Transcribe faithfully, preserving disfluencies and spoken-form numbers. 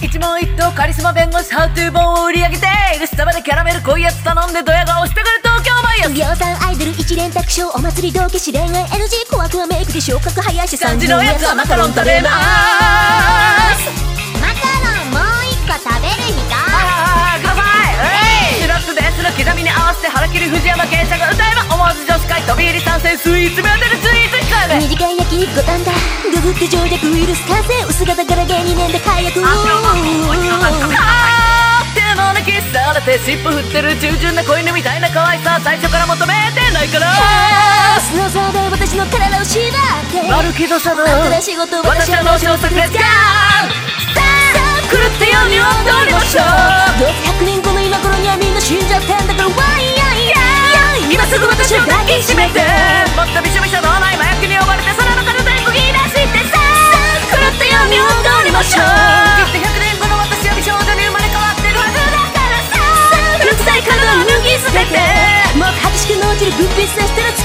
一問一答カリスマ弁護士ハウトゥー本を売り上げている。スタバでキャラメル濃いやつ頼んでドヤ顔してくる東京バイアス。 量産アイドル一連卓章お祭り道化し恋愛 エヌジー 怖くはメイクで昇格早いしさんじのやつはマカロン食べまーす。 マカロンもう一個食べる人あーください。シロックですの刻みに合わせて腹切り藤山健太が歌えば思わず女子会飛び入り参戦。スイーツ目当てでスイーツ控えめ短い焼肉五反田ググって情弱ウイルス感染薄型から芸に年で解約あーでも泣きされて尻尾振ってる従順な子犬みたいな可愛さ最初から求めてないからスノーザーで私の体を縛って丸木戸さんの新しい仕事私は脳症炸裂感さあ狂ってように踊りましょう。 どうせひゃくねんごの今頃にはみんな死んじゃってんだからワイヤイヤイ今すぐ私を抱きしめてもっとびしょびしょのない麻薬に呼ばれて空の彼方へ漕ぎ出してさあ狂ってように踊りましょう。きっとひゃくねんごの私は美少女に生まれ変わってるはずだからさあ古臭い体を脱ぎ捨ててもっと激しく脳汁分泌させてる